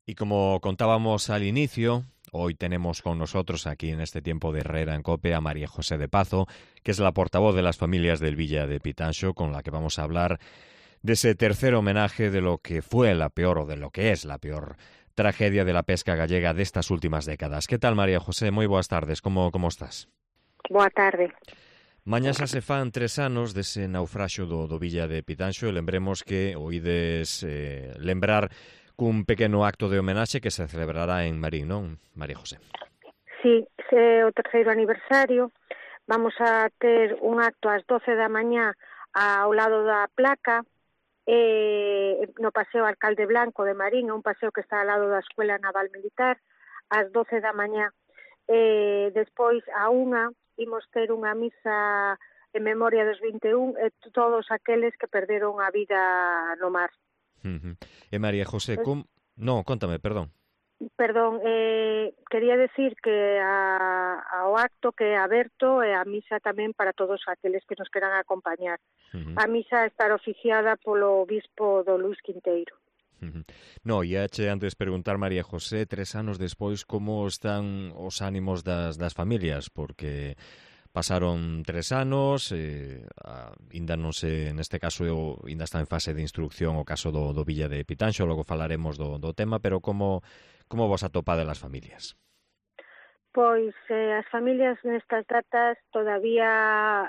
Y como contábamos al inicio, hoy tenemos con nosotros aquí en este tiempo de Herrera en COPE a María José de Pazo, que es la portavoz de las familias del Villa de Pitanxo, con la que vamos a hablar de ese tercer homenaje de lo que fue la peor o de lo que es la peor tragedia de la pesca gallega de estas últimas décadas. ¿Qué tal, María José? Moi boas tardes. Como estás? Boa tarde. Mañá xa se fan 3 anos dese naufraxo do Villa de Pitanxo e lembremos que oídes lembrar cun pequeno acto de homenaxe que se celebrará en Marín, non, María José? Sí, é o terceiro aniversario. Vamos a ter un acto ás 12 da mañá ao lado da placa no Paseo Alcalde Blanco de Marín, un paseo que está ao lado da Escuela Naval Militar, ás 12 da mañá. Despois, a 1, imos ter unha misa en memoria dos 21 e todos aqueles que perderon a vida no mar. E María José, No, contame, perdón. Perdón, quería decir que ao acto que é aberto e a misa tamén para todos aqueles que nos queran acompañar. A misa estará oficiada polo obispo do Luís Quinteiro. No, ia che antes preguntar, María José, 3 anos despois, como están os ánimos das familias, porque pasaron 3 anos, ainda non se, neste caso, ainda está en fase de instrucción o caso do Villa de Pitanxo, logo falaremos do tema, pero como vos atopade as familias? Pois as familias nestas datas todavía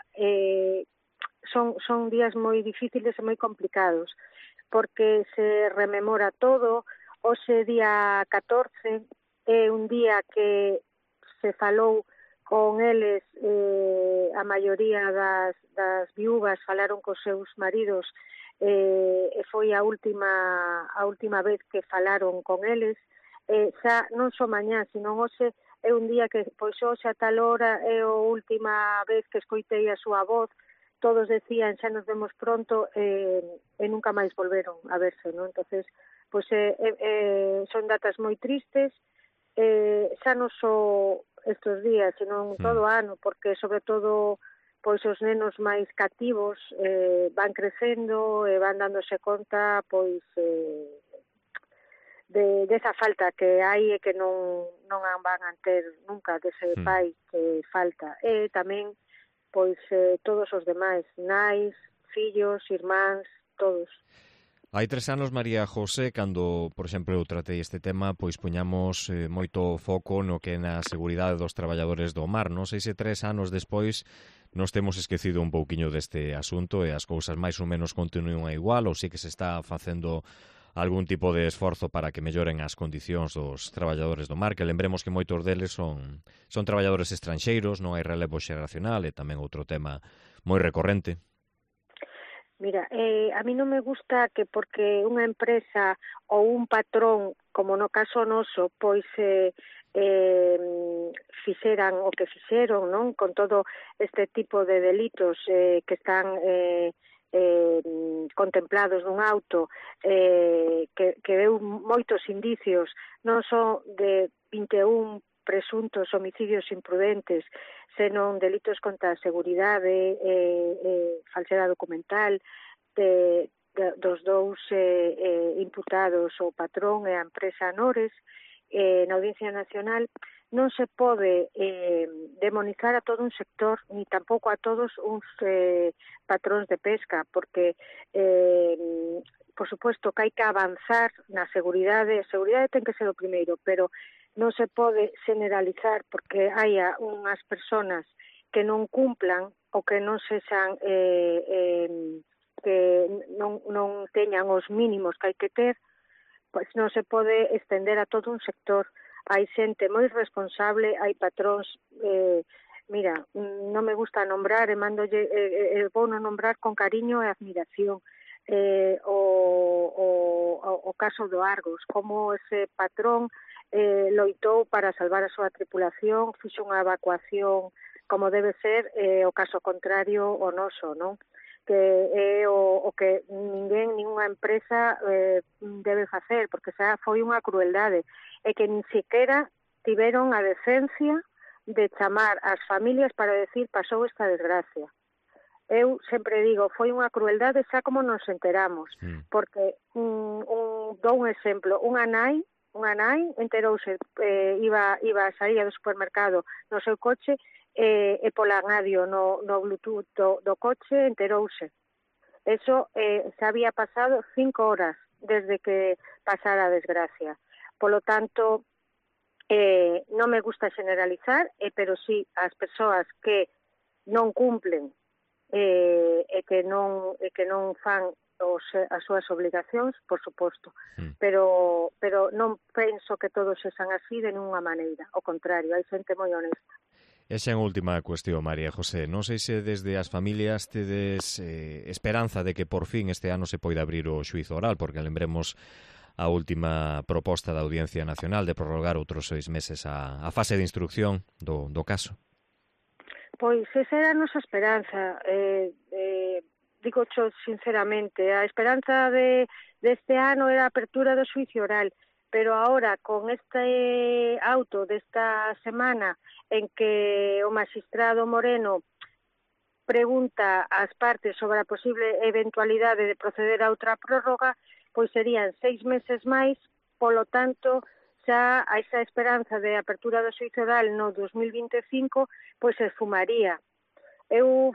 son días moi difíciles e moi complicados, porque se rememora todo. Hoxe, día 14, é un día que se falou con eles, a maioría das viúvas falaron cos seus maridos, e foi a última vez que falaron con eles. Xa non só mañá, sino hoxe é un día que, pois hoxe a tal hora é a última vez que escoitei a súa voz. Todos decían xa nos vemos pronto, e nunca máis volveron a verse, non? Entonces, pois son datas moi tristes, xa non só estes días, sino todo o ano, porque sobre todo pois os nenos máis cativos van crecendo e van dándose conta pois desa falta que hai e que non van a ter nunca dese pai que falta. E tamén pois todos os demais, nais, fillos, irmáns, todos. Hai 3 anos, María José, cando, por exemplo, eu tratei este tema, pois poñamos moito foco no que é na seguridade dos traballadores do mar. Non sei se 3 anos despois nos temos esquecido un pouquiño deste asunto e as cousas máis ou menos continúan a igual, ou si que se está facendo algún tipo de esforzo para que melloren as condicións dos traballadores do mar, que lembremos que moitos deles son traballadores estranxeiros, non hai relevo xeracional e tamén outro tema moi recorrente. Mira, a mí non me gusta que porque unha empresa ou un patrón, como no caso noso, pois fixeran o que fixeron, non? Con todo este tipo de delitos que están contemplados nun auto, que deu moitos indicios, non só de 21 presuntos homicidios imprudentes, senón delitos contra a seguridade, falsedade documental, dos dous imputados, o patrón e a empresa Nores, na Audiencia Nacional. Non se pode demonizar a todo un sector, ni tampouco a todos uns patróns de pesca, porque por suposto que hai que avanzar na seguridade. A seguridade ten que ser o primeiro, pero non se pode generalizar porque haya unhas persoas que non cumplan ou que non sexan que non teñan os mínimos que hai que ter, pois non se pode estender a todo un sector. Hai xente moi responsable, hai patróns, mira, non me gusta nombrar, vou non nombrar con cariño e admiración, o caso do Argos, como ese patrón loitou para salvar a súa tripulación, fixo unha evacuación como debe ser, o caso contrario o noso, non? Que é o que ninguna empresa debe facer, porque xa foi unha crueldade, e que nin sequera tiveron a decencia de chamar ás familias para decir pasou esta desgracia. Eu sempre digo, foi unha crueldade xa como nos enteramos, porque dou un exemplo, unha nai unha nai enterouse, iba a sair do supermercado no seu coche, e pola radio no Bluetooth do coche enterouse. Eso se había pasado 5 horas desde que pasara a desgracia. Polo tanto, non me gusta generalizar, pero sí as persoas que non cumplen e que non fan as súas obligacións, por suposto, pero non penso que todos sexan así de nunha maneira, ao contrario, hai xente moi honesta. Esa é a última cuestión, María José. Non sei se desde as familias tedes esperanza de que por fin este ano se poida abrir o xuízo oral, porque lembremos a última proposta da Audiencia Nacional de prorrogar outros 6 meses a fase de instrucción do caso. Pois esa era a nosa esperanza, digo cho sinceramente, a esperanza deste ano era a apertura do xuicio oral, pero ahora con este auto desta semana en que o magistrado Moreno pregunta ás partes sobre a posible eventualidade de proceder a outra prórroga, pois serían 6 meses máis, polo tanto, xa a esa esperanza de apertura do xuicio oral no 2025, pois se esfumaría. Eu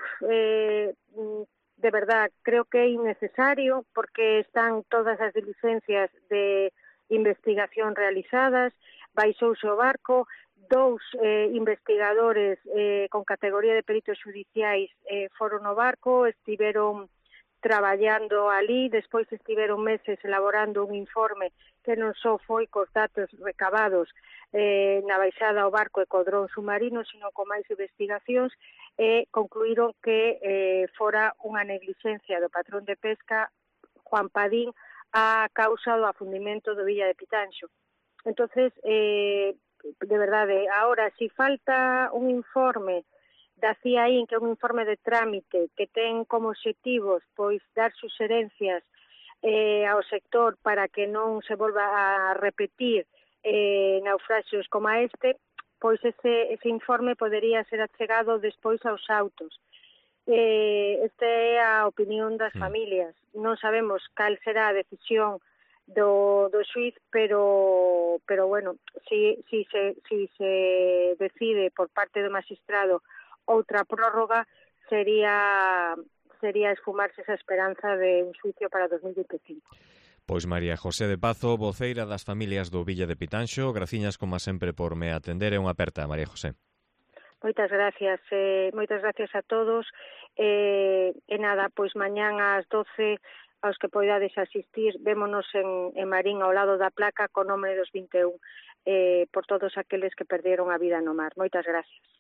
de verdad, creo que é innecesario porque están todas as diligencias de investigación realizadas, baixouse o barco, 2 investigadores con categoría de peritos xudiciais foron no barco, estiveron traballando ali, despois estiveron meses elaborando un informe que non só foi cos datos recabados na baixada ao barco e co dron submarino, sino con máis investigacións, e concluíron que fora unha negligencia do patrón de pesca, Juan Padín, a causa do afundimento do Villa de Pitanxo. Entonces, de verdade, ahora, si falta un informe da CIAIN, que é un informe de trámite que ten como obxectivos pois dar suxerencias ao sector para que non se volva a repetir naufraxios como este, pois ese informe podería ser achegado despois aos autos. Esta é a opinión das familias. Non sabemos cal será a decisión do xuiz, pero bueno, si se decide por parte do magistrado outra prórroga, sería esfumarse esa esperanza de un xuicio para 2025. Pois María José de Pazo, voceira das familias do Villa de Pitanxo, graciñas como sempre por me atender, e unha aperta, María José. Moitas gracias a todos, e nada, pois mañán ás 12, aos que poidades asistir, vémonos en Marín ao lado da placa co nome dos 21, por todos aqueles que perderon a vida no mar. Moitas gracias.